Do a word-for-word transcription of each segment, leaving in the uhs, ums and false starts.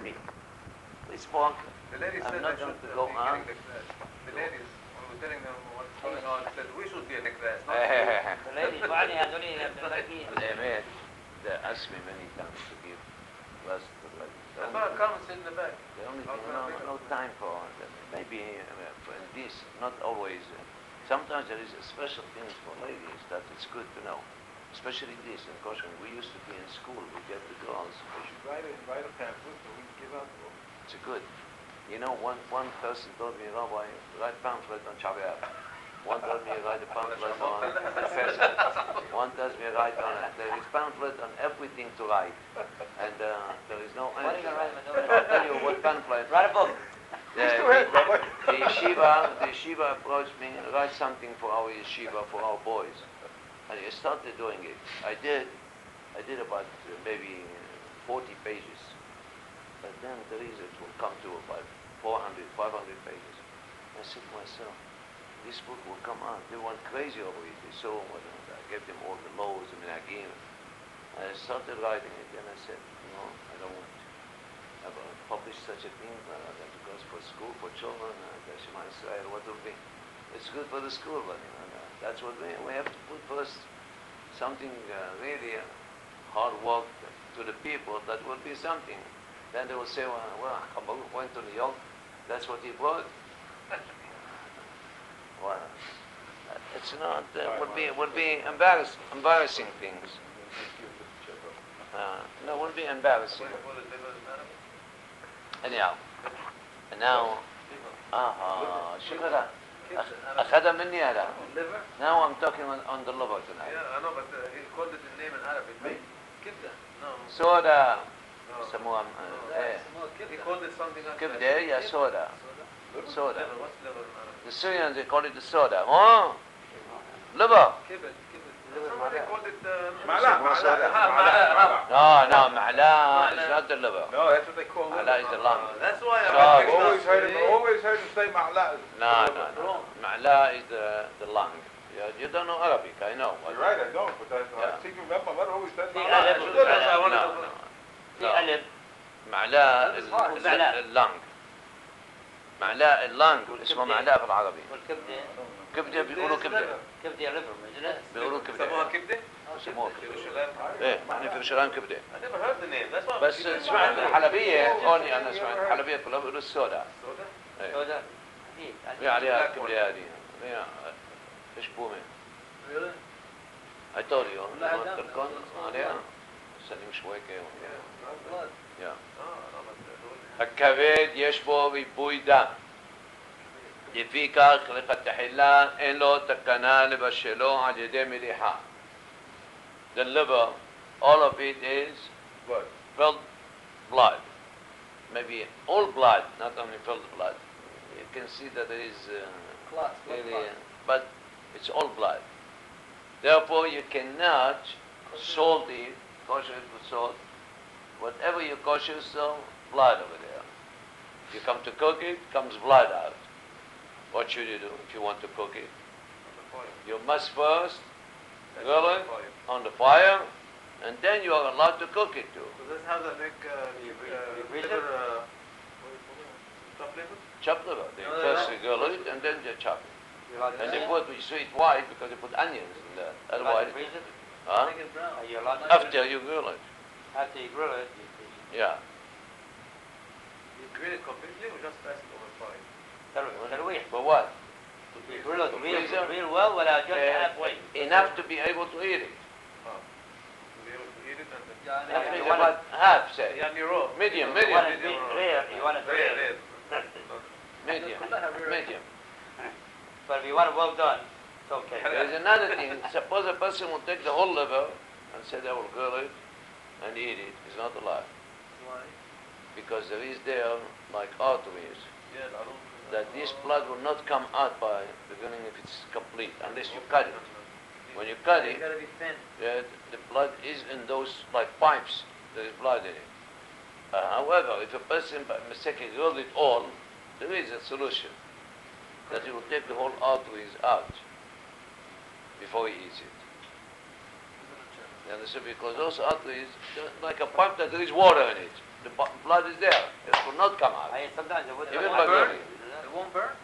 me. We spoke. The lady I'm said not they going should to uh, go be on. getting the class. The ladies, when we were telling them what's going on, said we should be in the class, not The ladies, بعدين هذول المساكين. They made, they asked me many times to give class to the ladies. The That's only why thing- come and sit in the back. The only I'll thing, try to no, pick no up. time for that. Maybe uh, for this, not always. Uh, sometimes there is a special things for ladies that it's good to know. Especially this in Kosher. We used to be in school, we get the girls. we should- Write a, write a pamphlet so we can give out to them. It's good. You know, one, one person told me, Rabbi, write pamphlet on Shabbat. One told me write a pamphlet on Pesach. One tells me write on it. There is pamphlet on everything to write. And uh, there is no What are you answer. gonna write them? I'll tell you what pamphlet. Write a book. The, Go ahead, Rabbi. the yeshiva, the yeshiva approached me, write something for our yeshiva, for our boys. And I started doing it. I did, I did about uh, maybe forty pages. But then the reason it will come to about four hundred, five hundred pages. I said to myself, this book will come out. They went crazy over it. They saw what I gave them all the laws and minhagim. I started writing it, and I said, no, I don't want to ever publish such a thing uh, that goes for school, for children, uh, the Shema Israel, what will be. It's good for the school, but you know, uh, that's what we, we have to put first something uh, really uh, hard work to the people that will be something. Then they will say, well, well Habakkuk went to New York, that's what he brought. Well, uh, it's not, uh, would be, would be embarrass, embarrassing things. Uh, no, would be embarrassing. What is liver in Arabic? Anyhow, and now, ah, شكرا. Kibs in Arabic. أخذها مني هذا. Liver? Now I'm talking on, on the liver tonight. Yeah, I know, but uh, he called it the name in Arabic. Me? Kibda. No. Soda. No. يسموها uh, ايه. He called it something else. كبدة يا soda. Soda. Liver. What's liver in Arabic? The Syrians they call it the soda. Oh, liver. Kibd. Kibd. Somebody called it... Uh, Ma'la, ma'la, Ah, ma'la, No, no, ma'la is not the liver. No, that's what they call it. Ma'la is the lung. Uh, that's why So- I I've always heard him, always heard him say ma'la. No, no, no. Ma'la is the, the lung. You, you don't know Arabic, I know. You're right, I don't, but that's, Yeah. I seem to remember my mother always said في ma'la. ألف. That's why I wanted No, to... no. في No. ألف. معلاء هذا معلاء. اللنج معلاء اللنج اسمه معلاء في العربي والكبدة. كبده بيقولوا كبده كبدة ليفر مجلس. بيقولوا سموها كبده كبدة? سموها في كبده الشلال. ايه احنا في شرام كبده I never heard the name. That's why I'm بس keeping سمعت my- الحلبيه هوني انا سمعت الحلبيه كلها بيقولوا السودا Soda? ايه سوداء. أكيد. في عليها كبده هذه هي ايش بومه Really? I told you لا، قلت لا، لكم لا. عليها سليم شوي كده Yeah. Blood. يا Ah, no, but, uh, הכבד יש בו ריבוי דם. לפיכך לכתחילה אין לו תקנה לבשלו על ידי מליחה. The liver, all of it is Blood. filled blood. Maybe all blood, not only filled blood. You can see that there is uh, Clots, blood really, clots. uh, but it's all blood. Therefore, you cannot salt it, kosher it with salt. Whatever you kosher, so blood over there. You come to cook it, comes blood out. What should you do if you want to cook it? You must first grill it on the fire, and then you are allowed to cook it too. So that's how they make uh, uh, freeze liver, it? uh, what do you call it? Chopped liver? Chop liver. They No, no, first no. grill it, and then they chop it. You like And that? they put sweet white because they put onions in there. You like Otherwise, to freeze it? huh? Make it brown. Are you allowed to? After you grill it. After you grill it, you freeze it. Yeah. You grill it completely or just pass it over fire? ترويح. ترويح. For what? You grill it To real, freeze it? real well ولا just Uh, halfway. enough to be able to eat it. Oh. To be able to eat it and then... يعني That you means want about half, say. يعني raw. Medium, You medium, want it medium. rare. You want it Rare, rare. rare. medium, medium. But if you want it well done, it's okay. There's another thing. Suppose a person will take the whole liver and say they will grill it and eat it. It's not allowed. Why? Because there is there, like arteries, Yeah, I don't... that this blood will not come out by beginning if it's complete, unless you cut it. When you cut it, gotta be thin. yeah, the blood is in those like pipes. There is blood in it. Uh, however, if a person by mistake grilled it all, there is a solution that he will take the whole arteries out before he eats it. You understand? Because those arteries, they're like a pipe that there is water in it. The bu- blood is there. It will not come out. I sometimes I would Even won't by burn? burning. It won't burn?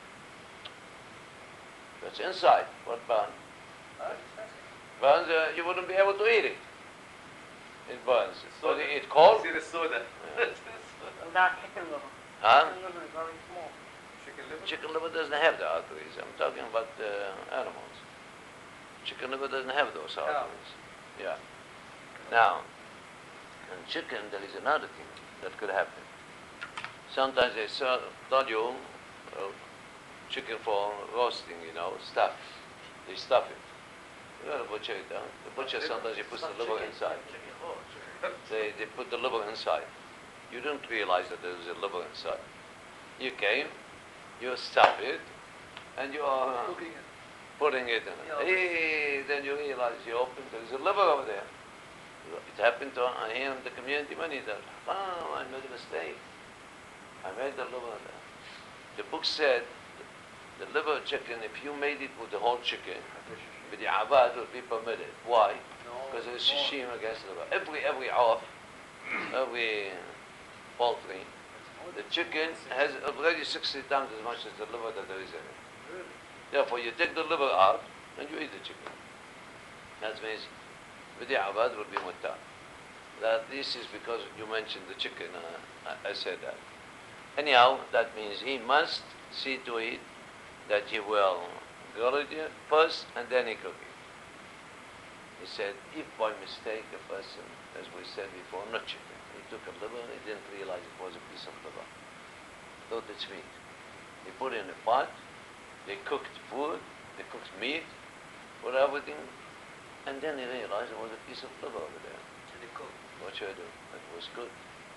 That's inside. What burn? Burns, uh, you wouldn't be able to eat it. It burns. So they eat cold? See the soda. Not chicken liver. Huh? Chicken liver is very small. Chicken liver? Chicken liver doesn't have the arteries. I'm talking about uh, animals. Chicken liver doesn't have those arteries. Yeah. Now, in chicken, there is another thing that could happen. Sometimes they sell, tell you, uh, chicken for roasting, you know, stuff. They stuff it. You know, the butcher it down. The butcher sometimes he puts the liver inside. They, they put the liver inside. You don't realize that there is a liver inside. You came, you stuff it, and you are Cooking it. putting it in. Yeah. Hey, then you realize you open, there is a liver over there. It happened to uh, here in the community many times. Oh, I made a mistake. I made the liver there. The book said the liver chicken, if you made it with the whole chicken, with the abad would be permitted. Why? Because there's shishim against liver. Every, every off, every poultry, the chicken has already sixty times as much as the liver that there is in it. Therefore, you take the liver out and you eat the chicken. That means with the abad will be mutar. That this is because you mentioned the chicken. Uh, I, I said that. Anyhow, that means he must see to it that he will grill it first and then he cook it. He said, if by mistake a person, as we said before, not chicken, he took a liver, he didn't realize it was a piece of liver. Thought it's meat. He put it in a pot, they cooked food, they cooked meat, put everything, and then he realized it was a piece of liver over there. What should I do? It was good.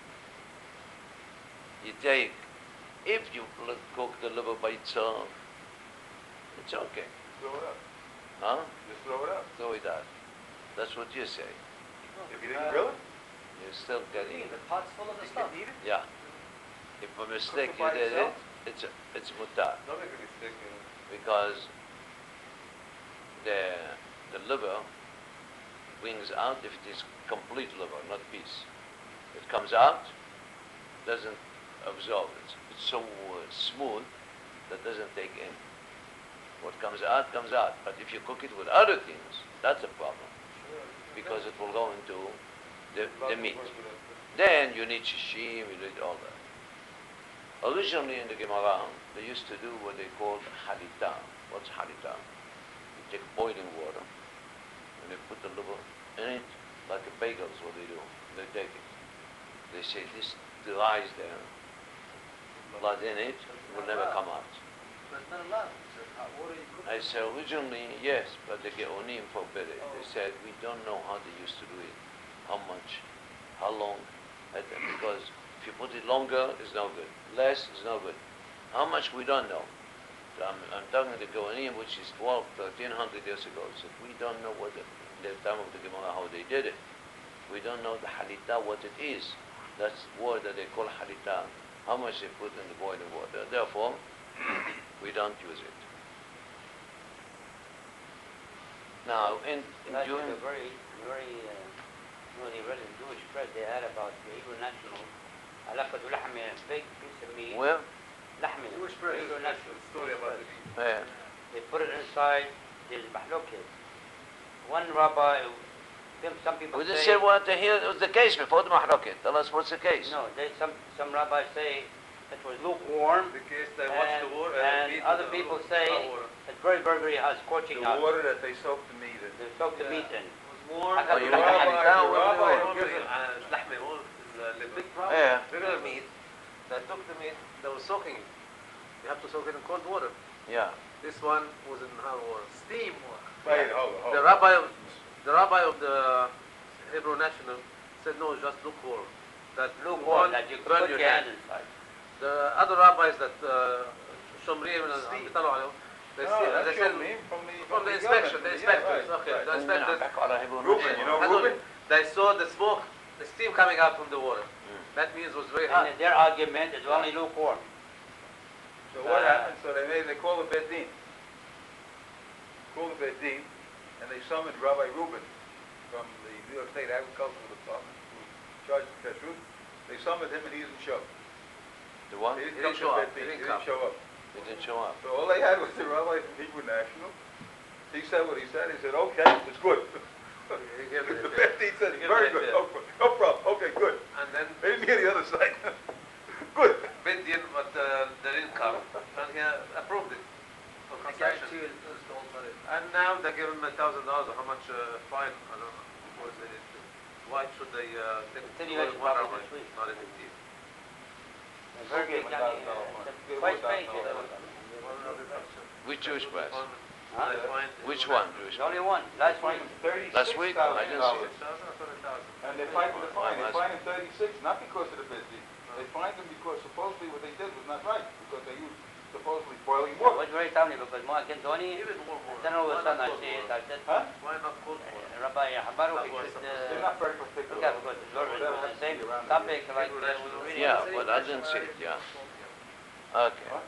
You take, if you l- cook the liver by itself, it's okay. Throw it up. Huh? Just throw it up. Throw it out. That's what you say. If you didn't grill it, You're still getting, The pot's full of the stuff. yeah. If by mistake it you by did it, itself? it's, a- it's mutar. Don't make a mistake. You know. Because the, the liver brings out if it is complete liver, not piece. It comes out, doesn't absorb. It's, it's so uh, smooth that doesn't take in. What comes out, comes out. But if you cook it with other things, that's a problem. Because it will go into the, the meat. Then you need shishim, you need all that. Originally in the Gemara, they used to do what they called halita. What's halita? You take boiling water, and they put the liver in it, like a bagel is what they do. They take it. They say this dries there, blood in it, it will never come out. But it's not allowed. So hot water you cook. I said, originally, yes, but the Geonim forbid it. They said, we don't know how they used to do it, how much, how long, and- and because if you put it longer, it's no good. Less is no good. How much, we don't know. So I'm, I'm talking to the Geonim, which is twelve, thirteen hundred years ago. They said, we don't know what the, the time of the Gemara, how they did it. We don't know the halita, what it is. That's word that they call halita. How much they put in the boiling water. Therefore, we don't use it. Now, in, in That's during, a very, very, uh, you know, they read in Jewish press, they had about the Hebrew National, علاقة لحم, big piece of meat. well, لحم. Jewish press. Hebrew That's National. the story about the meat. uh, They put it inside these mahlukis. One rabbi, some people we say... just said what the, here was the case before the mahroket. Tell us what's the case. No, they, some, some rabbis say it was lukewarm, The case they watch and, the water and the meat other with the people hot say water. it's very, very, very hot, scorching the hot. water that they soak the meat in. They soak the Yeah. meat in. warm. Oh, you the like rabbi, halita? the What rabbi do you gives do? it, uh, لحمة, all is, uh, liver. Big problem. Yeah. Regular meat, they took the meat, they were soaking it. You have to soak it in cold water. Yeah. This one was in hot water. Steam water. Wait, hold on, hold The on. rabbi, of, the rabbi of the Hebrew National said no, just lukewarm. That Lukewarm, one that you burn put your your hand. hand inside. The other rabbis that uh, Shomrim and Steam. بيطلعوا عليهم, they No, see, that's they your said name from the, from the the inspection, government. the Yeah, inspectors, right, okay, right. the inspectors. Reuben, you know Hadul, Reuben? they saw the smoke, the steam coming out from the water. That means it was very hot. And their argument is only lukewarm. So what Uh, happened? So they made, they called the Bet Din. Called the Bet Din, and they summoned Rabbi Reuben from the New York state agricultural department who charged the kashrut. They summoned him and he didn't show. The what? He He didn't come didn't to show Bet up. Din. He He didn't didn't come. show up. didn't show up. So all they had was the rabbi from Hebrew National. He said what he said. He said, okay, it's good. He gave it a The bit. Bet Din said, He gave very it a good, bit. no, pro- no problem, okay, good. And then They didn't hear the other side. Good. Bet Din, but uh, they didn't come, and he uh, approved it for concession. And now they give him a thousand dollars, or how much uh, fine? I don't know. What is it? Why should they uh, take Continuation one probably hour, this week. not in fifteen? A very Okay, big, one I thousand mean, dollar uh, fine. the Okay, first one page, thousand uh, dollar Which Jewish press? Huh? Which one, Jewish There's press? only one, last one. Last week? I didn't see it. And they fined him the fine, they That's- fined him thirty-six, not because of the Bet Din. They fined him because supposedly what they did was not right, because they used supposedly boiling It water. was very funny because more Kentoni, Even more, more. then all of a Why sudden not I cold see it, water? I said, Huh? Why not cold uh, water? Rabbi Habaru, That we was should, supposed They're uh, not very particular. look at because it's Lord, Whatever the has to same be around topic here. like Hebrew uh, national. we read Yeah, it. but I didn't see it, yeah. Okay. What?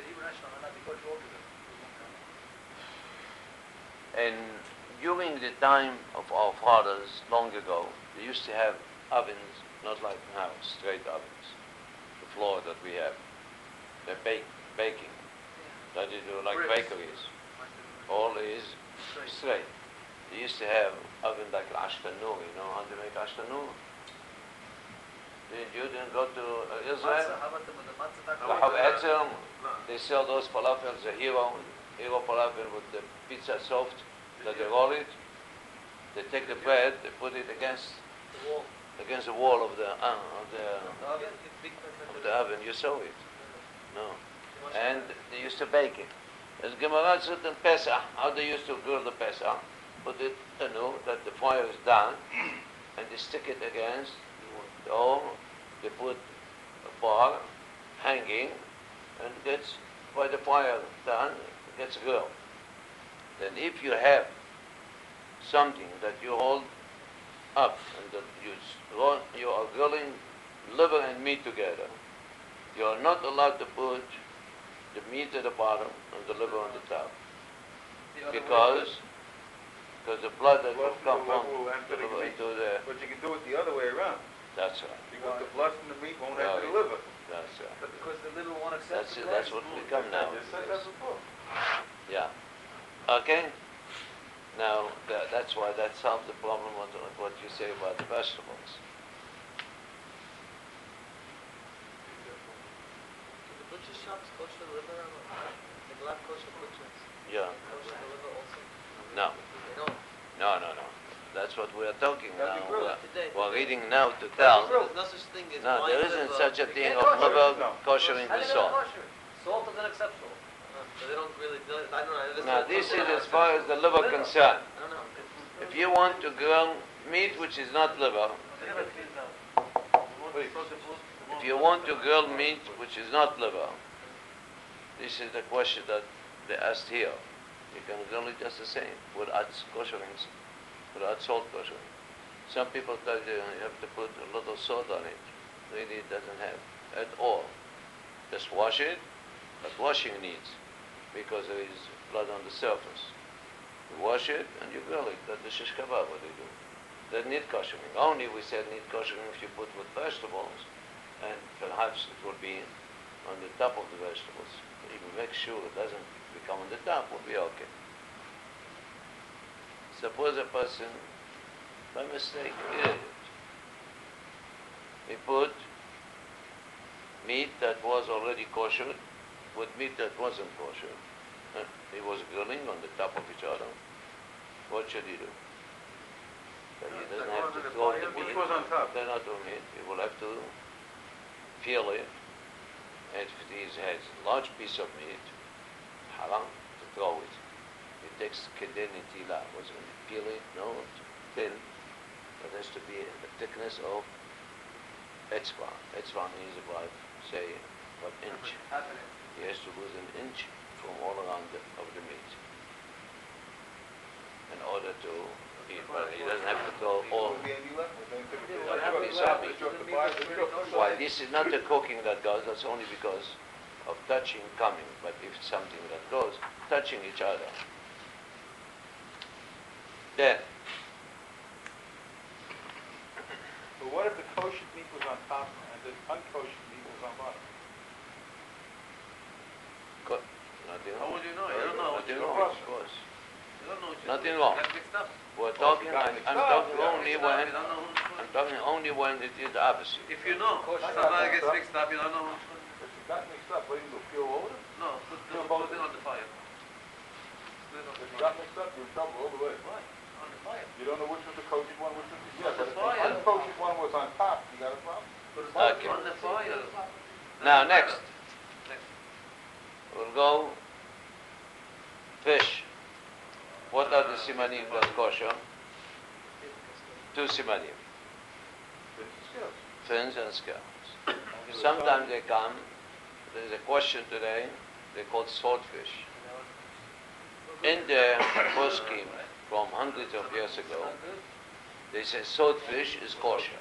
And during the time of our fathers, long ago, they used to have ovens, not like now, straight ovens. The floor that we have. They bake, baking. That they do like Bricks. bakeries. All is straight. They used to have oven like Ashtanur, you know how to make Ashtanur? Did you didn't go to uh, Israel? Lahab Etzel, they sell those falafels, the hero, hero falafel with the pizza soft, that they roll it. They take the bread, they put it against against the wall of the uh, of the of the oven. You saw it, no? And they used to bake it. As Gemara said in Pesach, how they used to grill the Pesach, put it know that the fire is done, and they stick it against the hole. They put a bar hanging, and gets by the fire done, it gets grilled. Then if you have something that you hold up and that you, s- you are grilling liver and meat together, you are not allowed to put the meat at the bottom and the liver on the top. Because because the blood that will Blood come from from the liver will enter the the liver meat. into the, But you can do it the other way around. that's right, Because the blood from the meat won't Yeah, enter the yeah. liver. that's right. But because the liver won't accept That's the it, that's what blood. we come now. I just said that before. Yeah. Okay? Now, tha- that's why that solves the problem of the- what you say about the vegetables. The butcher shops kosher liver, the glass kosher butchers, Yeah. kosher the liver also. No, They don't. no, no, no. That's what we're talking That'd now. be grilled. We're, Today. we're reading now to tell. There's no such thing as No, blind there isn't liver. such a They thing can't of kosher. liver No. koshering How the do they salt. kosher? Salt is unacceptable. Uh, So they don't really, do it. I don't know. Now, this is as far as the liver concerned. I don't know. If you want to grill meat which is not liver, if you want to grill meat which is not liver, this is the question that they asked here. You can grill it just the same, without koshering, without salt koshering. Some people tell you you have to put a little salt on it. Really, it doesn't have at all. Just wash it, but washing needs, because there is blood on the surface. You wash it and you grill it. That's the shish kebab, what they do. They need koshering. Only we said need koshering if you put with vegetables, and perhaps it will be on the top of the vegetables. Even make sure it doesn't become on the top, will be okay. Suppose a person, by mistake, did it. He put meat that was already kosher with meat that wasn't kosher. Uh, He was grilling on the top of each other. What should he do? Then he doesn't have to throw the meat. Which was on top? They're not doing it. He will have to peel it. And if he has a large piece of meat, haram to throw it. He takes kedin nitila. Was going to peel it? No, thin. But there has to be a thickness of etzva. Etzva means about, say, about inch. He has to lose an inch from all around the, of the meat in order to eat. But he doesn't have to throw all. Will be any left? Will they take it? What Drop happens the is- five, they drop the five, they drop the Why, five. this is not the cooking that goes, that's only because of touching coming. But if it's something that goes, touching each other. Then, if the kosher meat was on top and the unkosher meat was on bottom? Co- Nothing How wrong. would you know? You don't know what Nothing you're wrong, doing. of course. You don't know what you're Nothing doing. wrong. Get mixed up. We're Well, talking, you got I'm mixed I'm up, talking yeah. only Mixed up, when, you don't know who's I'm doing. talking only when it is the opposite. If you know, Kosher. somebody I gets got mixed up, you don't know who's doing. If you got mixed up, what do you do, peel over it? No, put, You're put, both- put it on the fire. Put it on If the you fire. got mixed up, you're in trouble all the way. Why? On the fire. You don't know which was the kosher one, which was the, yeah, On but the if the fire. unkosher one was on top, you got a problem. Put it Okay. on the fire. Now, Doesn't next. matter. Next. We'll go fish. What are the simanim that's kosher? Two simanim, Finish the scales. fins and scales. Sometimes they come, there's a question today, they call swordfish. In the poskim from hundreds of years ago, they say swordfish is kosher.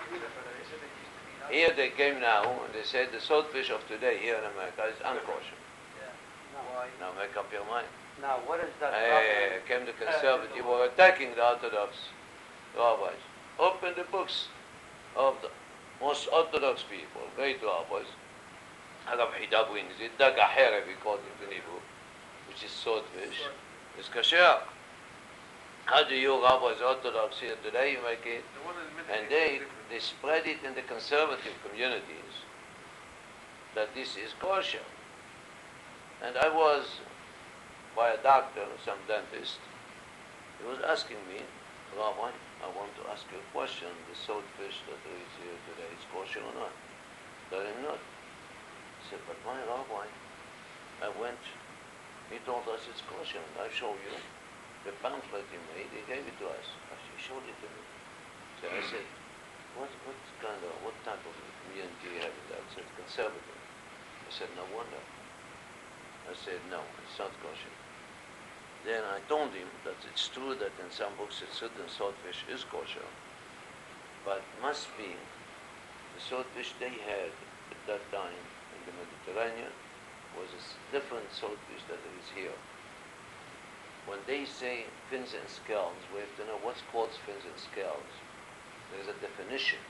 Here they came now and they said the swordfish of today here in America is unkosher. Now, Now make up your mind. now what is that Hey, problem? came the conservative, were attacking the Orthodox rabbis. Open the books of the most Orthodox people, great rabbis. Rav Hida Winzit, Daga Here, we call it in Hebrew, which is swordfish, is kasher. How do you rabbis Orthodox here today, you make it? The one in the middle And is they, different. they spread it in the conservative communities that this is kosher. And I was by a doctor, some dentist, he was asking me, Rabbi, I want to ask you a question, the swordfish that is here today, is kosher or not? Tell him not. He said, but my Rabbi, I went, he told us it's kosher, and I show you the pamphlet he made, he gave it to us. He showed it to me. So I said, what, what kind of, what type of community you have in that? He said, conservative. I said, no wonder. I said, no, it's not kosher. Then I told him that it's true that in some books it certain swordfish is kosher, but must be the swordfish they had at that time in the Mediterranean was a s- different swordfish that there is here. When they say fins and scales, we have to know what's called fins and scales. There's a definition.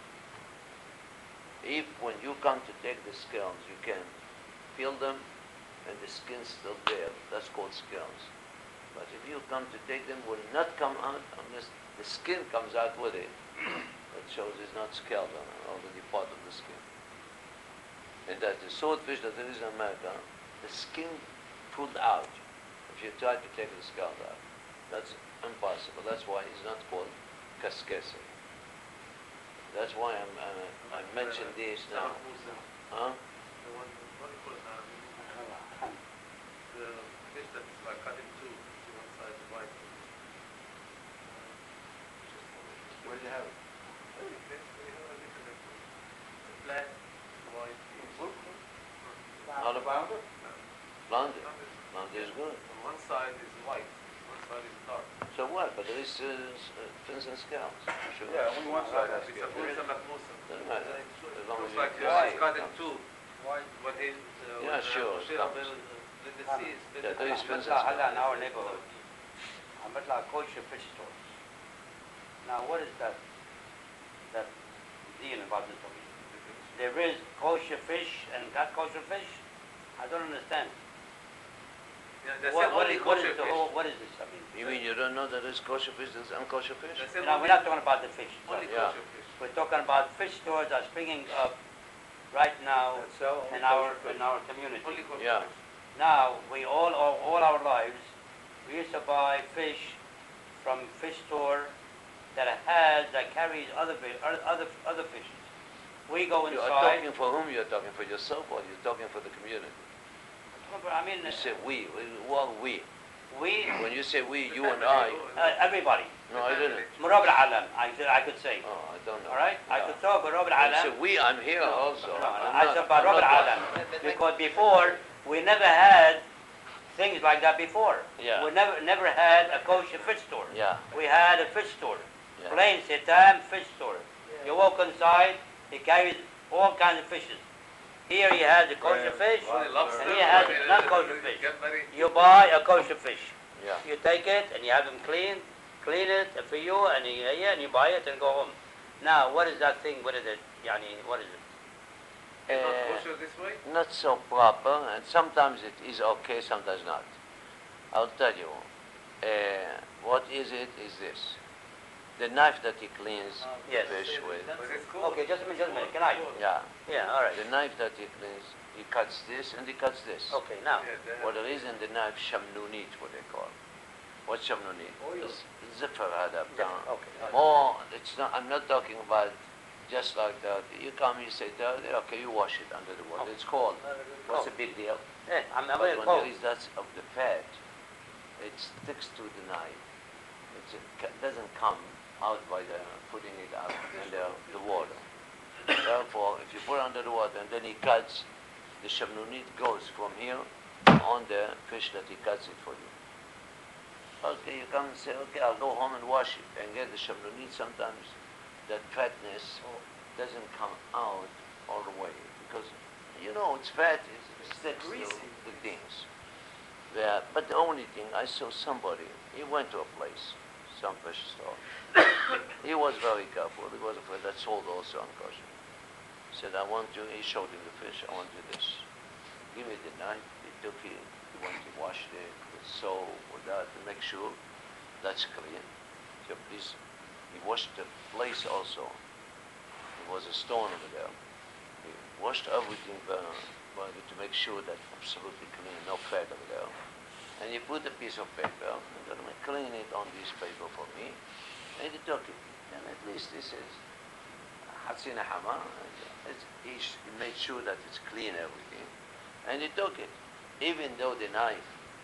If when you come to take the scales, you can feel them and the skin's still there, that's called scales. But if you come to take them, will not come out unless the skin comes out with it. That shows it's not scaled on already part of the skin. And that the swordfish that there is in America, the skin pulled out. If you try to take the scales out, that's impossible. That's why it's not called kaskese. That's why I'm, I'm, I mentioned this now. Huh? The one, what do you call it now? The fish that is like cut in two, see one side is white. Where do you have it? Black, white. Not a Flounder? Flounder. Flounder is good. On one side is white, one side is dark. So what? But there is uh, s- uh, fins and scales. Sure. Yeah, only one side has It's scales. a musa, but musa. Doesn't matter. As long as Looks you like can uh, see it's it. cut in two. White, but it, uh, Yeah, when, uh, sure, Moshe it comes. Rabbeinu, uh, let the sea is Yeah, there is fins and Matla, scales. in our neighborhood. Matla kosher fish stores. Now what is that, that deal about this topic? There is kosher fish and not kosher fish? I don't understand. Yeah, they What, sell what only is, what kosher is the fish. whole, what is this, I mean? You mean you don't know that there's kosher fish, there's unkosher fish? They sell Now, only, we're not talking about the fish. only Yeah. kosher fish. We're talking about fish stores that are springing up right now in our, in our community. Only kosher Yeah. fish. Now, we all, all, all our lives, we used to buy fish from fish store that has, that carries other, fi- other, other other fishes. We go You are inside, talking for whom? You're talking for yourself or you're talking for the community? I mean, You say we. we- Who are we? we, When you say we, you and I. uh, everybody, No, I didn't. Murab al-Alam, I could, I could say. Oh, I don't know. All right? I Yeah. could talk about Murab When you al-Alam. say we, I'm here also. No, no, I'm I not- said about I'm Robert not Alam. one. Because before, we never had things like that before. Yeah. We never never had a kosher fish store. Yeah. We had a fish store. Yeah. Plain Sitam fish store. You walk inside, he carries all kinds of fishes. Here he has a kosher fish, Only lobster. and he has I mean, not uh, kosher it fish. get very- You buy a kosher fish. Yeah. You take it and you have them clean, clean it for you, and you, yeah, and you buy it and go home. Now, what is that thing? What is it? Yani, what is it? It's not Uh, kosher this way? Not so proper, and sometimes it is okay, sometimes not. I'll tell you. Uh, what is it? Is this the knife that he cleans Yes. fish with? But it's cool. Okay, just a minute, just a minute. Can I? Yeah. Yeah, all right. The knife that he cleans, he cuts this and he cuts this. Okay, now. Yeah, they have- For the reason the knife shamnunit, what they call. What's shamnunit? It's zifar hada Yeah, bta- okay. all right. More, it's not, I'm not talking about just like that. You come, you say dirty, okay, you wash it under the water. It's cold. What's the big deal? Eh, I'm, I'm But very when cold. there is that of the fat, it sticks to the knife. It's, it ca- doesn't come out by the putting it out in the, the water. Therefore, if you put it under the water and then he cuts, the shamnunit goes from here on the fish that he cuts it for you. Okay, you come and say, okay, I'll go home and wash it. And get the shamnunit, sometimes that fatness doesn't come out all the way. Because, you know, it's fat, it sticks to the things. Yeah, but the only thing, I saw somebody, he went to a place, some fish store. He was very careful. He was afraid that sold also unkosher. He said, I want you, he showed him the fish, I want you this. Give me the knife. He took it, he went to wash it with soap, with that, to make sure that's clean. So please, he washed the place also. There was a stone over there. He washed everything uh, to make sure that absolutely clean, no fat over there. And he put a piece of paper, and then he clean it on this paper for me, and he took it. And at least this is Hatsina Hama. It's, he, sh- he made sure that it's clean everything. And he took it, even though the knife,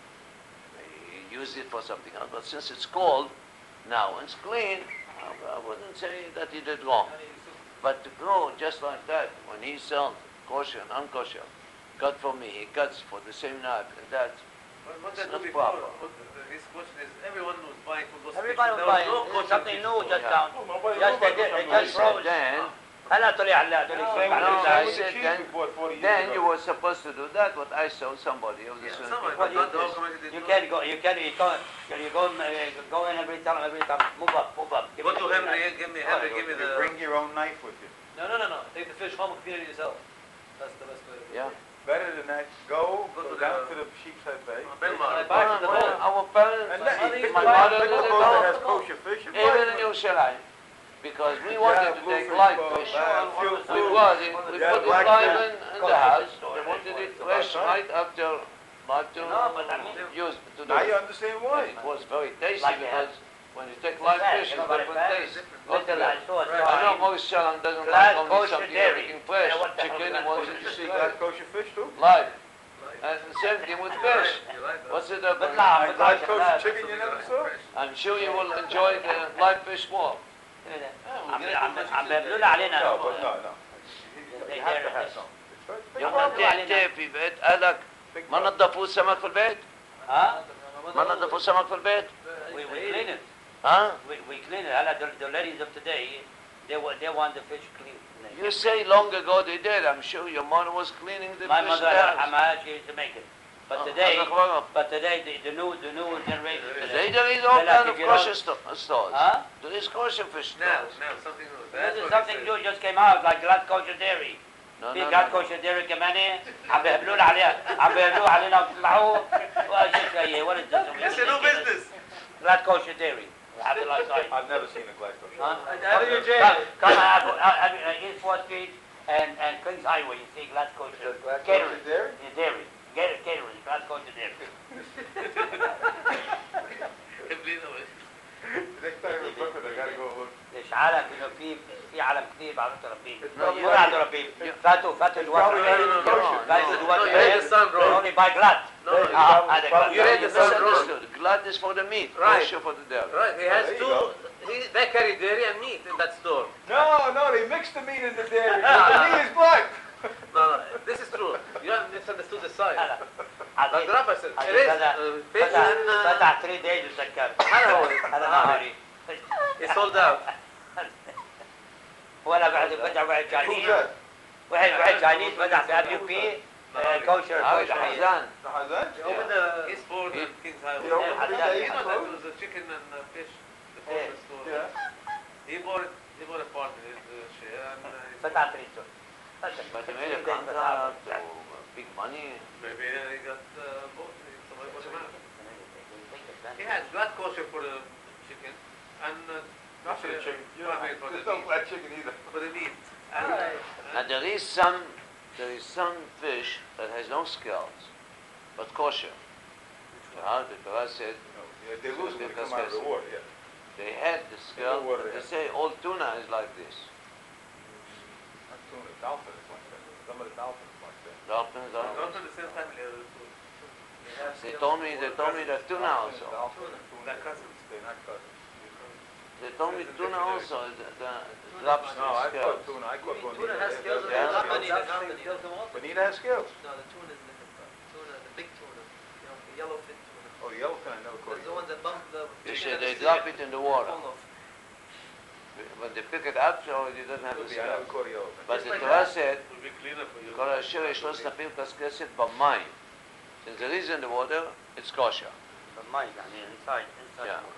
he used it for something else, but since it's cold now and it's clean, I, I wouldn't say that he did wrong. But to go just like that, when he sells kosher and unkosher, cut for me, he cuts for the same knife, and that, But what It's they do not before, proper. what the- the- his question is, everyone was buying for those Everybody fish. was There buying no kosher something fish new store. just Yeah. down. Oh, nobody- Just they nobody did, it knows just that. froze. then, هلا طلع هلا طلع Same بعد No, with- I same with said the cheese then- we bought forty years then ago. you were supposed to do that, what I saw somebody of the Yeah, Sunni someone, people but you- not the whole community did You not. can't go, you can't, you can't, you go, uh, go in every time, every time, move up, move up. Give Go me to the Henry, knife. give me, Oh, Henry, you- give me You the... bring your own knife with you. No, no, no, no. Take the fish home and clean it yourself. That's the best way to do it. Yeah. Better than that, go, Go go to down the- to the sheep's head bay. Belmar. Back to the Well, boat. our parents, And let, Money pick is my a mother pick a did it boat all. that has kosher fish and even buy in it. Yerushalayim, because we Yeah, wanted to take bluefish live boat, fish. uh, few- We few- bought it, we Yeah, put it black live fish. in, in Go the to the house. store, They wanted it it's fresh about time. right after, after No, but I mean- used to do Now you it. understand And why. it was very tasty Like that. because when you take It's live fat, fish, you it's know about it, different fat? taste. Listen, I saw a I know sign, Maurice Shalom doesn't Glad like only kosher something dairy. everything fresh. Yeah, what the hell Chicken, is he glad wants kosher it You to see see that kosher fish too? live. And the same thing with fish. You like that? What's the but difference? nah, And but glad nah, kosher nah, chicken you never saw? I'm sure you will enjoy the live fish more. عم عم عم بيعملوا لنا علينا No, but no, no. They You have to dare have us. something. It's very- big يوم لما problem. علينا. تحكي في بيت قالك Big ما problem. نظفوا السمك في البيت؟ ها ما نظفوا السمك في البيت؟ we we clean it ها؟ we we clean it هلا the, the ladies of today they wa- they want the fish clean. You say long ago they did. I'm sure your mother was cleaning the My fish mother there. Hamaha, she used to make it, but Oh, today Allah Akbar. but today the, the new the new generation Today today. there is all They like kind if of you don't- kosher sto- stores. Huh? There is kosher fish Now, stores. now, something new. This That's is what something he new said. just came out like glad kosher dairy. No, في no, glad no, no. kosher dairy كمان إيه؟ عم بيهبلوا عليها عم بيهبلوا علينا وطلعوا وشو شيء what is this? It's a new business. glad kosher dairy. Abdullah Said. I've never seen a glad kosher. Huh? How do you jail Come, it? come on, uh, uh, East fourth Street and, and Kings Highway, you see Glad Kosher. Glad Catering. kosher dairy? Yeah, dairy. Get catering, Glad Kosher dairy. Next time in Brooklyn, I gotta go look. ليش عالم انه في في عالم كثير بعرف ربيب. It's مو probably- عنده ربيب. فاتوا فاتوا الوقت. probably not even kosher. فاتوا No, الوقت. you read the sun wrong. Only by Glad. No, no, you Ah, probably- هذا probably- Glad. You read You the sun wrong. misunderstood. Glad is for the meat, Right. kosher for the dairy. Right, he has There you two, go. he, they carry dairy and meat in that store. No, no, they mix the meat in the dairy. The meat is black. No, no, this is true. You have misunderstood the sign. هلا. Like the rabbi said, it عزيز is هذا uh, fish فتح and uh, فتح three days وسكر. هذا هو. هذا نهاري. It's sold out. ولا بعد فتح واحد Who's شاينيز. that? واحد واحد شاينيز فتح في ابي بي كوشر هذا كوشر. حزان. The Hazan? He opened the East Ford and King's Highway. He opened Yeah, three yeah, days You know ago. that was a chicken and uh, fish, the Yeah. kosher store. Yeah. He bought it He bought a part in his uh, share and uh, he sold فتحت it. ريسو But he made a contract to big money. Maybe uh, he got uh, both. Somebody bought him out. He had blood kosher for the chicken and uh, Not for the kosher- chicken. You I don't, mean, for the there's no meat. black chicken either. For the meat. And, Alright. Now there is some, there is some fish that has no scales, but kosher. Uh, the Torah said No, yeah, they lose when they Because come out of the that's- water, yeah. they had the scale, water but they there. say all tuna is like this. Not tuna, dolphin is like that. Some of the dolphins like that. Dolphins They're are. not in the same family as the two. They have They scales. told me, they told me that tuna Dolphins, also. dolphins, tuna. They're cousins. They're not cousins. They told me tuna also, the, the the drops No, I the caught scales. tuna, I caught Tuna bonita. has They- scales, they Yeah. have Bonita scales. has scales also. Bonita has scales. No, the tuna is different. Bro. Tuna, the big tuna, you know, the yellowfin tuna. Oh, the yellowfin I never caught. That's the one that bump the They chicken say and they the drop steak it in the water. full of. When they pick it up, so it doesn't have the Yeah, I never scales. caught a yellowfin. But Just the like Torah that. said, It will be cleaner for you. כל אשר יש לו סנפים כסכסת במים. Since there is in the water, it's kosher. بالمي يعني inside inside Yeah.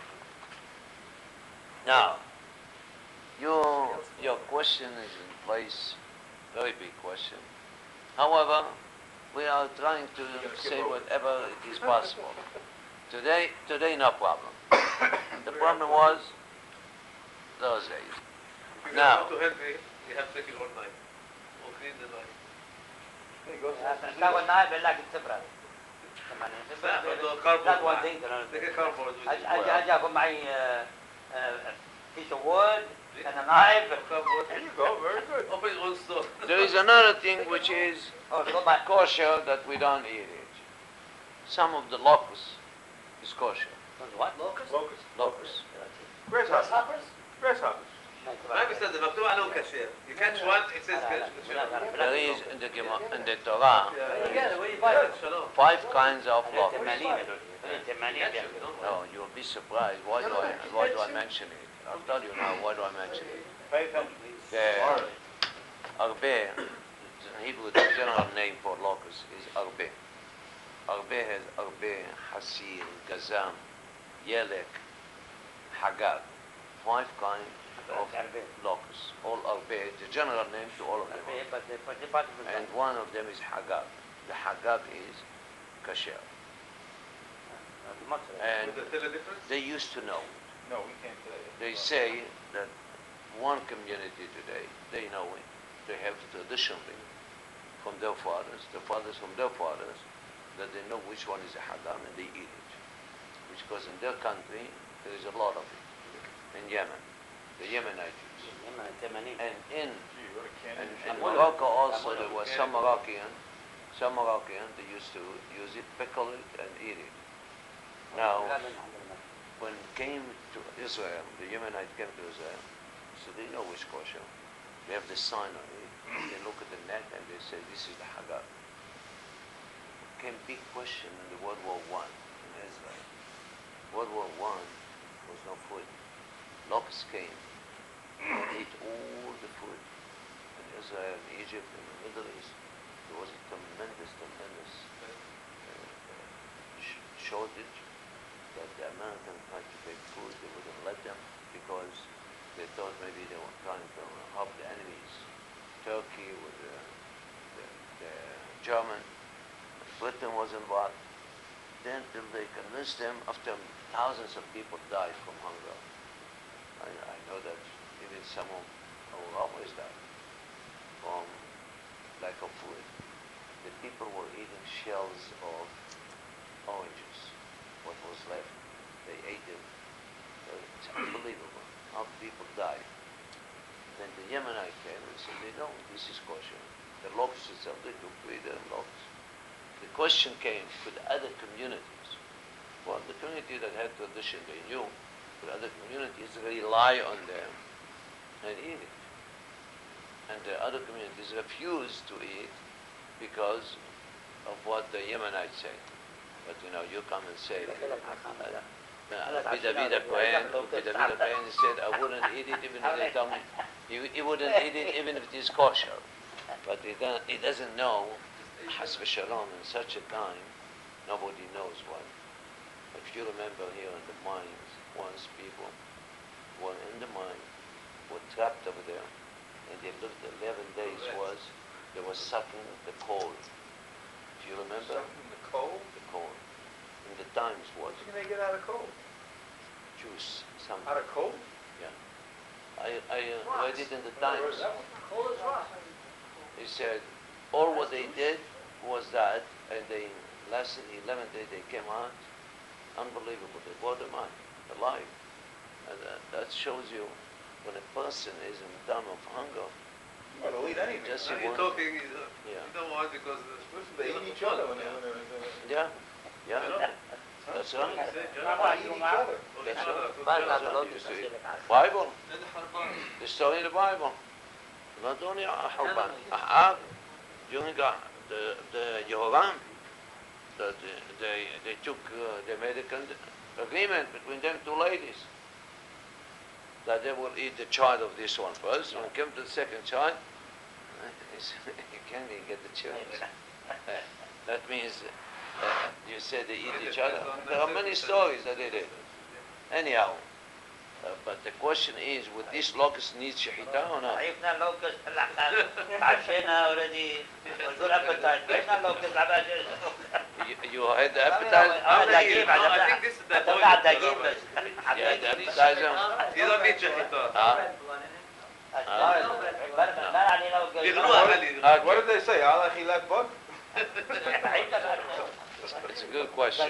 Now, your, your question is in place, very big question. However, we are trying to say whatever it is possible. Today, today no problem. The problem was those days. If you Now. want to help me, you have to take it all night. Or clean the night. There you go. تاخذ نايف بيقول لك السفرة ثمانية لا، سفرة برضه cardboard. لا توديك أنا Take a cardboard with أجي you. أجي أجي أخذ معي آه، آه، piece of wood and a knife. Cardboard. There you go, very good. Open your own store. There is another thing which is Oh, go back. kosher that we don't eat it. Some of the locusts is kosher. What? Locust? Locust. Locusts. Grasshoppers. Grasshoppers? Grasshoppers. ما بيستخدم مكتوب عليهم كاشير. You catch one, it says كاشير. There is in the, Gema- in the Torah You get it, where you buy it? Shalom. five kinds of locusts. ثمانين ثمانين Catch it, don't No, you'll be surprised. Why do I, why do I mention it? I'll tell you now why do I mention it. The Arbe, in Hebrew, the general name for locust is Arbe. Arbe has Arbe, Hasil, Gazam, Yelek, Hagab. Five kinds of locusts. All Arbe, the general name to all of them. but the but the part of And one of them is Hagab. The Hagab is kasher. And Would they tell a difference? they used to know. No, we can't say it. They say that one community today, they know it. They have traditionally from their fathers, the fathers from their fathers, that they know which one is a Hagam and they eat it. Which because in their country there is a lot of it. In Yemen, the Yemenite Jews. And in Gee, what a And candy. in Morocco also, there was some Moroccan, some Moroccan, they used to use it, pickle it, and eat it. Now, when came to Israel, the Yemenite came to Israel, so they know which kosher. They have the sign on it. They look at the net and they say, this is the Haggah. Came big question in the World War One in Israel. World War One was no food. Locusts came and ate all the food. In Israel, in Egypt, in the Middle East, there was a tremendous, tremendous uh, uh, sh- shortage that the Americans tried to take food. They wouldn't let them because they thought maybe they were trying to help the enemies. Turkey with the, the, the German, Britain was involved. Then till they convinced them, after thousands of people died from hunger. I, I know that even some of our always died from lack of food. The people were eating shells of oranges, what was left. They ate it. It's unbelievable how people died. Then the Yemenite came and said, they know this is kosher. The locusts itself, they took to eat the locusts. The question came with other communities. Well, the community that had tradition, they knew, but other communities rely on them and eat it. And the other communities refuse to eat because of what the Yemenites say. But you know, you come and say, Rabbi David Cohen, Rabbi David Cohen said, I wouldn't eat it even if they tell me, he, he wouldn't eat it even if it is kosher. But he, don't, he doesn't know, Has v'shalom, in such a time, nobody knows what. If you remember here in the mines, once people were in the mine, were trapped over there, and they lived eleven days. Was they were sucking the coal. Do you remember Something the coal? the coal? In the Times was What can they get out of coal? juice something. Out of coal? Yeah, I I uh, read it in the Times. Coal is rock. He said all what they did was that, and they less than eleven days they came out. Unbelievable. They brought them out alive, and uh, that shows you when a person is in time of hunger. Well, they'll eat anything. Just Now you you're want- talking, uh, Yeah. you don't want because the Listen, they eat each other when they, when they're, when they're, Yeah, yeah, that's right. they eat each other. That's right. بعد That's هذا right. لو You see. تسألك عنه. Bible, the story in the Bible. Not only Ahab, Ahab, during uh, the the Jehoram, that uh, they they took uh, they made a con- agreement between them two ladies that they will eat the child of this one first. When it came to the second child, you can't even get the children. That means uh, you said they eat each other. There are many stories that they did. Anyhow, uh, but the question is, would this locust need shahita or not? عرفنا اللوكس هلا عشينا اوريدي شو الابتايت عرفنا اللوكس على You, you had the appetizer? اه I دقيق think this is the تبع point. دقيق بس You had the appetizer? You don't need shahita. Huh? ما يعني لوكس يغلوها علي. Okay. What did they say? Allah khilak bug? It's a good question.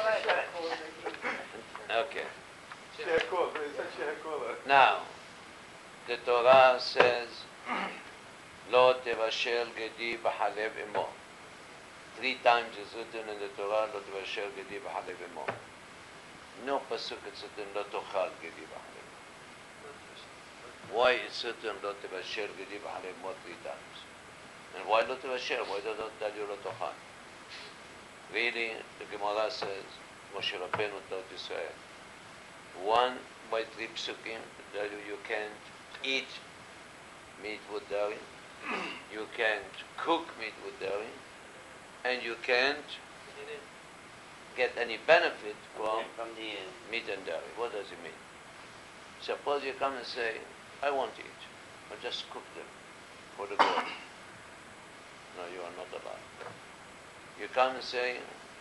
Okay. Shehekol. They said shehekol. Now, the Torah says, Lo tevashel gedi b'halev imo. Three times it's written in the Torah, Lo tevashel gedi b'halev imo. No pasuk it's written, Lo tochal gedi b'halev. Why it's written, Lo tevashel gedi b'halev imo three times? And why Lo tevashel? Why does it tell you Lo tochal? Really, the Gemara says, Moshe Rabbeinu taught Israel. One, by three psukim, tell you you can't eat meat with dairy, you can't cook meat with dairy, and you can't get any benefit from from the meat and dairy. What does it mean? Suppose you come and say, I want to eat, I'll just cook them for the goy. No, you are not allowed. You come and say,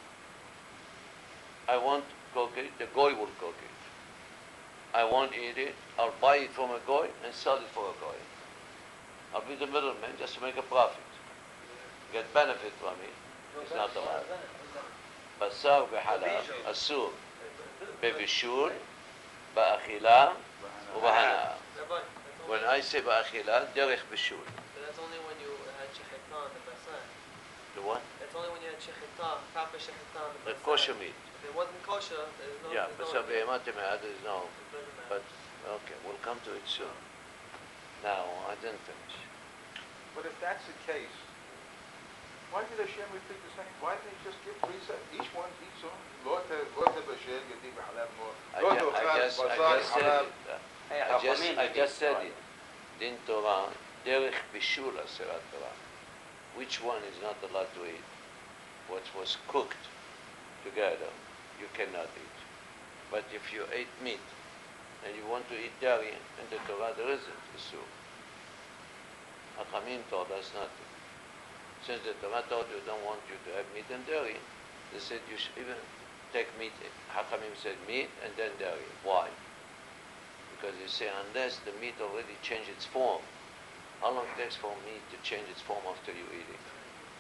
I want to cook it, the goy will cook it. I won't eat it, I'll buy it from a goy and sell it for a goy. I'll be the middleman just to make a profit. Get benefit from it. It's not allowed. בשר וחלב אסור בבישול, באכילה ובהנאה. When I say באכילה, דרך בישול. But that's only when you had shechita on the basar. The what? That's only when you had shechita, proper shechita on the The basar. kosher meat. If it wasn't kosher, there's no... Yeah, there's בשר no... בהמה טמאה, there is no. It doesn't matter. But, okay, we'll come to it soon. Now, I didn't finish. But if that's the case, why did Hashem repeat the same? Why didn't he just give three sets? Each one, each one. Lo te- lo tebashel gedi b'halev mo. I Lo ju- I tochal just, I basar just said halev. it. Uh, I just, I just said it. Din Torah, derech bishul aserat Torah. Which one is not allowed to eat? What was cooked together, you cannot eat. But if you ate meat, and you want to eat dairy, in the Torah there isn't issur. Hachamim told us not to. Since the Torah told you don't want you to have meat and dairy, they said you should even take meat. Hachamim said meat and then dairy. Why? Because they say unless the meat already changed its form, how long it takes for meat to change its form after you eat it?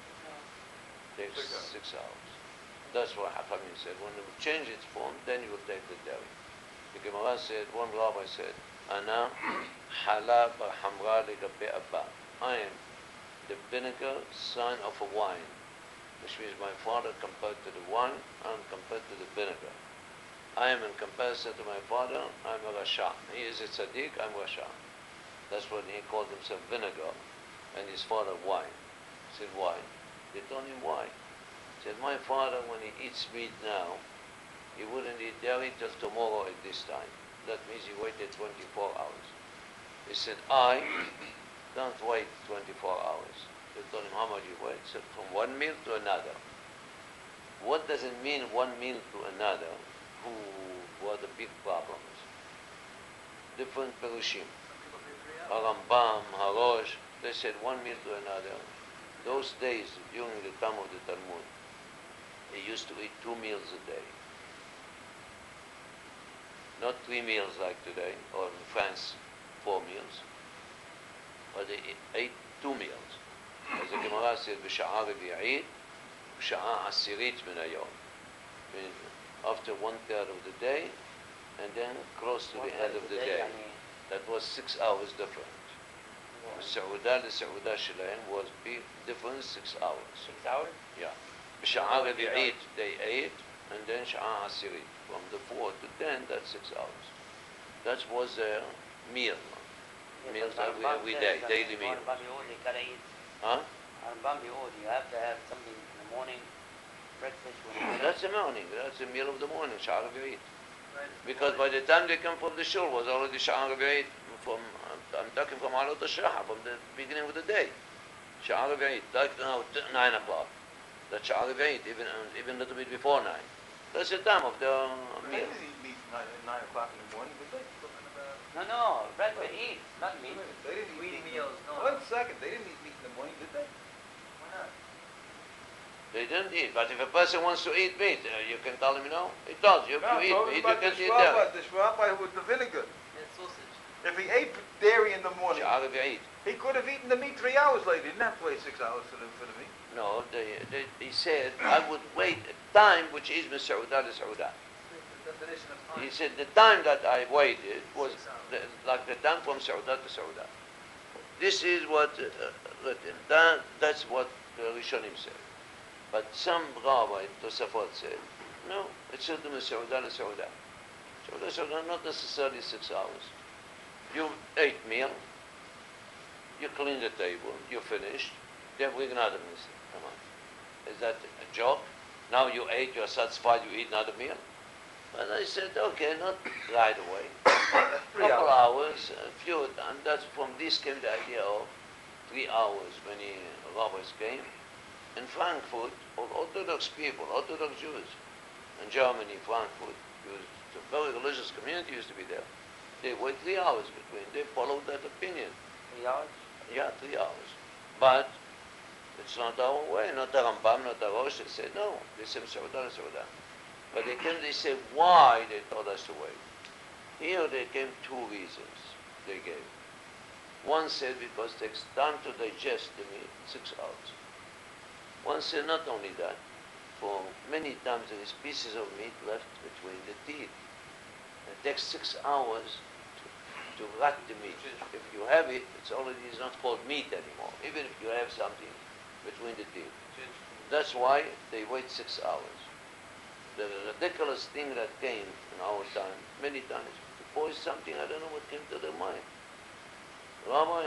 Takes Six hours. six hours. That's why Hachamim said when it will change its form, then you will take the dairy. The Gemara said, one rabbi said, Ana halab hamra legabe abba. I am the vinegar sign of a wine, which means my father compared to the wine, I'm compared to the vinegar. I am in comparison to my father, I'm a Rasha. He is a tzaddik, I'm Rasha. That's when he called himself vinegar, and his father wine. He said, why? They told him why. He said, my father, when he eats meat now, he wouldn't eat dairy till tomorrow at this time. That means he waited twenty-four hours. He said, I don't wait twenty-four hours. They told him, how much you wait? He said, from one meal to another. What does it mean, one meal to another? Who were the big problems? Different perushim. Harambam, Harosh, they said one meal to another. Those days, during the time of the Talmud, they used to eat two meals a day. Not three meals like today, or in France, four meals. But they ate two meals. As the Gemara said, "B'sha'a revi'it, b'sha'a asirit min hayom." After one third of the day, and then close to the end of the day. That was six hours different. Saudah, the Saudah Shilaim was big difference six hours. Six hours? Yeah. B'sha'a revi'it, they ate, and then sha'a asirit. From the four to ten, that's six hours. That was their meal. Meals every, every day, daily meal. Huh? You have to have something in the morning, breakfast. When That's the morning. That's the meal of the morning, sha'a revi'it. Because by the time they come from the shul, was already sha'a revi'it. From I'm talking from Alot HaShaha, from the beginning of the day. Sha'a revi'it, like now nine o'clock. That's sha'a revi'it, even even a little bit before nine. That's the time of the They meal. didn't eat meat nine, at nine o'clock in the morning, did they? No, no, breakfast, eat, not meat. They didn't eat Three meat. meals, no. One second, they didn't eat meat in the morning, did they? Why not? They didn't eat, but if a person wants to eat meat, uh, you can tell him no. He does. If No, you I'm eat meat, talking you about can the eat shwabba, dairy. the shwabba with the vinegar. And sausage. If he ate dairy in the morning, Sha'a revi'it. he could have eaten the meat three hours later. He didn't have to wait six hours for the, for the meat. No, they, they, he said, I would wait a time which is min Saudah to Saudah. The definition of time. He said the time that I waited was Six hours. the, like the time from Saudah to Saudah. This is what uh, written. That, that's what the Rishonim said. But some rabbi, Tosafot, said, no, it should be Saudah to Saudah. Saudah to Saudah, not necessarily six hours. You ate meal, you clean the table, you finished, then we can another meal. Come on. Is that a joke? Now you ate, you're satisfied, you eat another meal? But I said, okay, not right away. Three Couple hours. hours, a few, and that's from this came the idea of three hours. Many rabbis came. In Frankfurt, all Orthodox people, Orthodox Jews, in Germany, Frankfurt, Jews, a very religious community used to be there. They wait three hours between. They followed that opinion. Three hours? Yeah, three hours. But it's not our way, not the Rambam, not the Rosh. They said, no, they said, Saudah, Saudah. But they came, they said, why they told us to wait. Here they came two reasons they gave. One said because it takes time to digest the meat, six hours. One said not only that, for many times there is pieces of meat left between the teeth. It takes six hours to, to rot the meat. If you have it, it's already it's not called meat anymore, even if you have something between the teeth. That's why they wait six hours. The ridiculous thing that came in our time, many times, before is something, I don't know what came to their mind. Rabbi,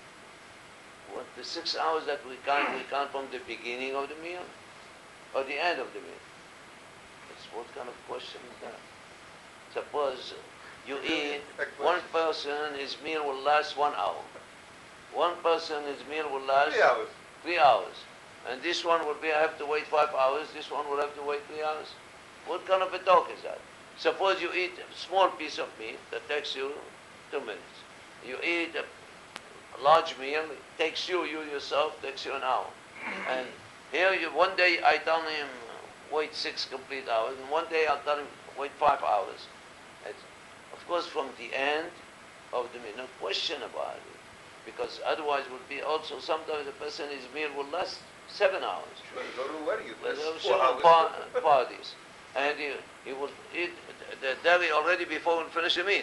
what, the six hours that we count, we count from the beginning of the meal or the end of the meal? It's what kind of question is that? Suppose you eat, one person, his meal will last one hour. One person, his meal will last Three hours. three hours. And this one will be, I have to wait five hours, this one will have to wait three hours. What kind of a talk is that? Suppose you eat a small piece of meat that takes you two minutes. You eat a, a large meal, it takes you, you yourself, takes you an hour. And here, you, one day I tell him, wait six complete hours, and one day I'll tell him, wait five hours. It's, of course, from the end of the meal, no question about it. Because otherwise would be also, sometimes the person, his meal will last seven hours. Sure, you go to a wedding, There it's are four several hours. par- parties. And he, he will eat the dairy already before we finish the meat.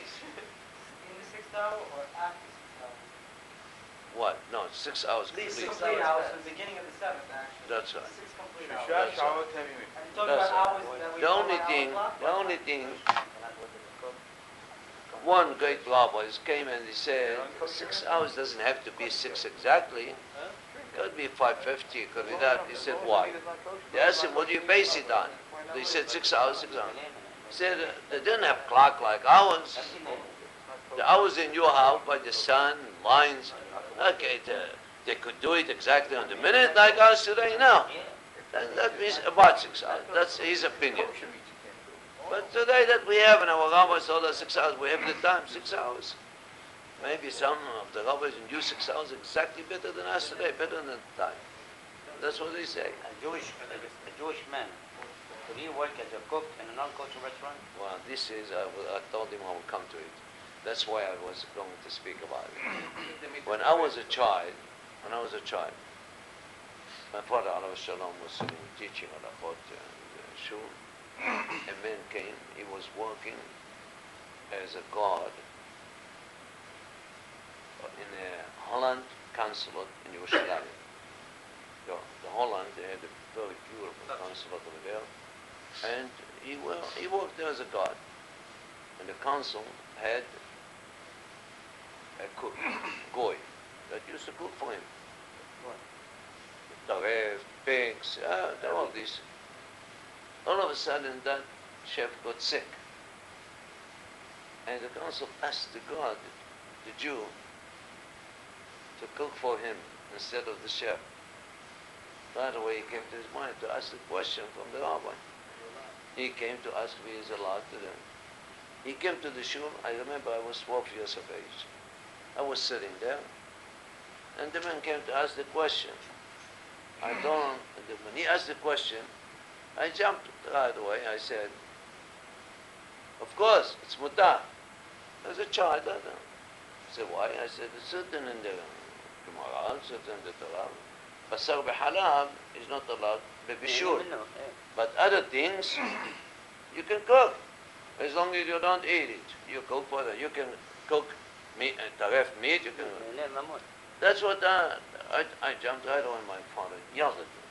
In the sixth hour or after six hours? What? No, six hours These complete. six complete hours from the beginning of the seventh, actually. That's right. Six complete Shah hours. Shah Temimi. And you're talking That's about right. hours that we The go only by thing, hour clock? the only thing, one great rabbi came and he said, six hours doesn't have to be six exactly. It could be five fifty, it could be that. He said, why? They asked him, what do you base it on? They said, six hours, six hours. He said, uh, they didn't have clock like ours. The hours in your house by the sun, lines. Okay, the, they could do it exactly on the minute like us today now. That, that means about six hours. That's his opinion. But today that we have in our rabbis, all the six hours, we have the time, six hours. Maybe some of the rabbis in Yusuf sounds exactly better than us today, better than the time. That's what they say. A Jewish, a Jewish man, could he work as a cook in a non-kosher restaurant? Well, this is, I, will- I told him I would come to it. That's why I was going to speak about it. When I was a child, when I was a child, my father, Alav Shalom, was sitting teaching Alachot in the shul. A man came, he was working as a guard in a Holland consulate in Yerushalayim. The, the Holland, they had a very beautiful consulate over there. And he, well, he worked there as a guard. And the consul had a cook, goy, that used to cook for him. Taref, pigs, uh, all this. All of a sudden, that chef got sick. And the consul asked the God, the Jew, to cook for him instead of the chef. Right away, he came to his mind to ask the question from the rabbi. He came to ask if he is allowed to do. He came to the shul. I remember I was twelve years of age. I was sitting there, and the man came to ask the question. I don't. When he asked the question, I jumped right away. I said, "Of course, it's mutar." As a child, I don't know. I said, "Why?" I said, "It's written in the Gemara, it's written in the Torah. Basar b'halab is not allowed b'bishur. But other things, you can cook, as long as you don't eat it. You cook for that. You can cook meat, uh, taref meat, you can... That's what I, I, I jumped right away, my father yelled at me.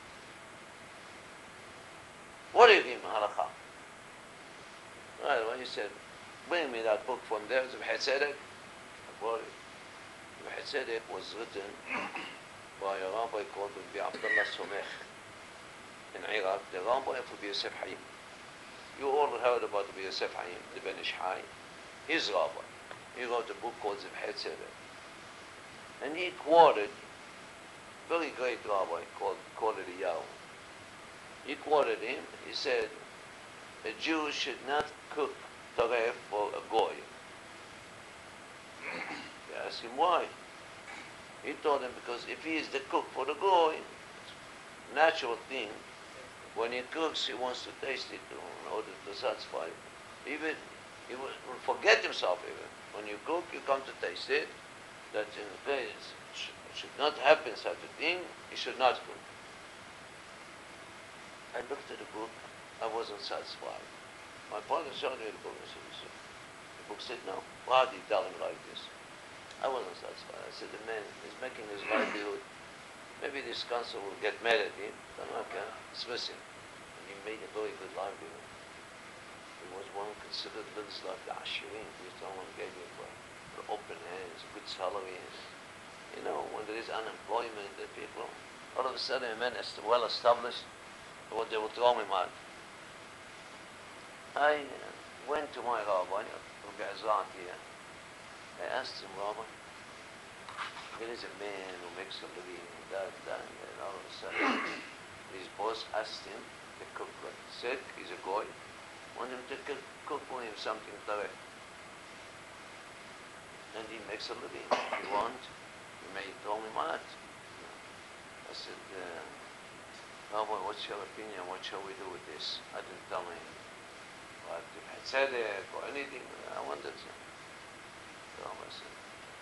What do you mean, halakha? Right away, he said, bring me that book from there, Zebhet Tzedek. I brought it. Zebhet Tzedek was written by a rabbi called Rabbi Abdullah Somech in Iraq. The rabbi of Rabbi Yosef Hayim. You all heard about Rabbi Yosef Hayim, the Ben Ish Hai. His rabbi. He wrote a book called Zebhet Tzedek. And he quoted a very great rabbi called called Eliyahu. He quoted him. He said, a Jew should not cook taref for a goy. They asked him why. He told him because if he is the cook for the goy, natural thing, when he cooks, he wants to taste it in order to satisfy him. Even he will forget himself even. When you cook, you come to taste it. That in case it should not happen such a thing, he should not cook. I looked at the book, I wasn't satisfied. My father showed me the book, I said, "Listen." The book said, "No, why did you tell him like this?" I wasn't satisfied. I said, "The man is making his livelihood. Maybe this council will get mad at him, then I can dismiss him." And he made a very good livelihood. He was one considered lives like the Ashirin, which someone gave him for, for open hands, good salary. And, you know, when there is unemployment, the people, all of a sudden a man is well established, what they will throw him out. I uh, went to my rabbi, Rabbi Azat here. I asked him, "Rabbi, there is a man who makes a living, that, that, and all of a sudden his boss asked him to cook for him. Said, he's a goy, want him to cook, cook for him something taref. And he makes a living. If you want, you may throw him out." I said, uh, "Rabbi, what's your opinion? What shall we do with this?" I didn't tell him what if I said it or anything. I wanted to. The Rabbi said,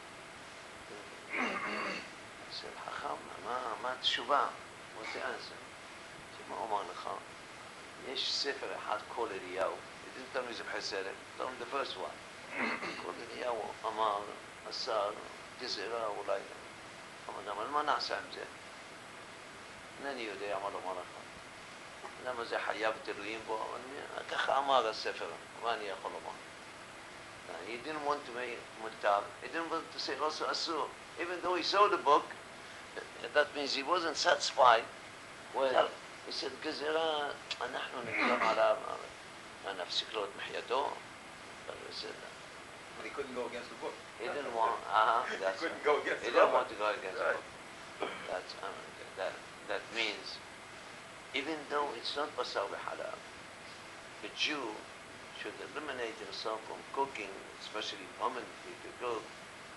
I said, "Chacham, מה, מה התשובה? What's the answer?" I said, "מה אומר לך? יש ספר אחד קול אליהו." He didn't tell me Zebhet Tzedek, tell him the first one. קול אליהו אמר, השר, גזירה אולי. אמר, אבל מה נעשה עם זה? אינני יודע מה לומר לך. למה זה חייב תלויים בו? ככה אמר הספר, מה אני יכול לומר? He didn't want to make mutar. He didn't want to say also asur. Even though he saw the book, that means he wasn't satisfied. Well, he said, "גזירה, אנחנו נגזר עליו, נפסיק לו את מחייתו." But he said, But he couldn't go against the book. he didn't want, uh-huh, that's He couldn't right. go against He the didn't rabbi. want to go against the book. That's, I mean, that, that means, even though it's not basar b'halal, the Jew should eliminate himself from cooking, especially permanently to cook,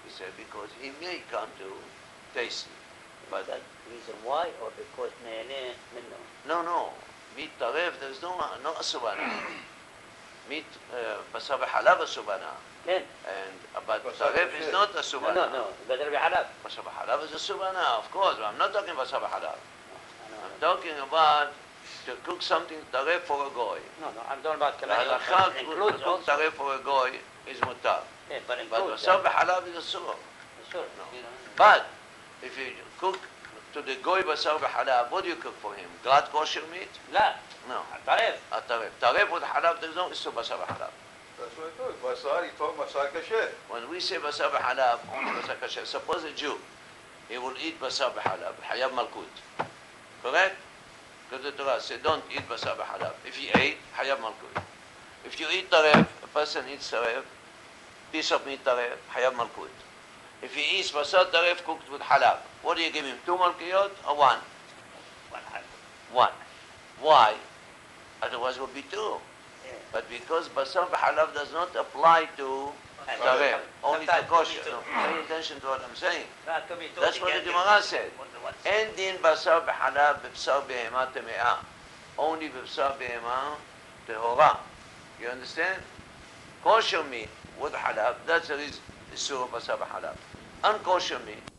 He said, because he may come to taste it. But That reason why, or because نهنه منه. no, no. Meat taref, there's no, no asubana. Meat uh, basar halab asubana. لين؟ And, but Basar taref b'sheh. is not No, asubana. no, no. بدل بحلب. Basar halab is asubana, of course. But I'm not talking basar halab. No, I'm talking about to cook something taref for a goy. no, no. I'm talking about The كلام. halakha to Includes cook also. taref for a goy is mutar. Yeah, but But includes. basar that. halab is asur. Sure. No. You know. But if you cook to the goy basar halab, what do you cook for him? Glad kosher meat? لا. No. طريف. A taref. Taref with halab, there's no issue basar halab. That's what I thought. Basar, he told Basar Kasher. When we say basar halab, only basar kasher. Suppose a Jew, he will eat basar halab, hayab malkut. Correct? Because the Torah said, don't eat basar halab. If he ate, hayab malkut. If you eat taref, a person eats taref, piece of meat taref, hayab malkut. If he eats basar taref cooked with halab, what do you give him? Two malkiyot or one? One half. One. Why? Otherwise it would be two. Yeah. But because basar halab does not apply to taref, only to Sometimes kosher. only to- No, pay attention to what I'm saying. No, it could be two That's what the together. Gemara said. What the- what's- אין דין בשר בחלב בבשר בהמה טמאה. Only בבשר בהמה טהורה. You understand? Kosher meat with halab, that's the reason, איסור בשר בחלב. Unkosher meat,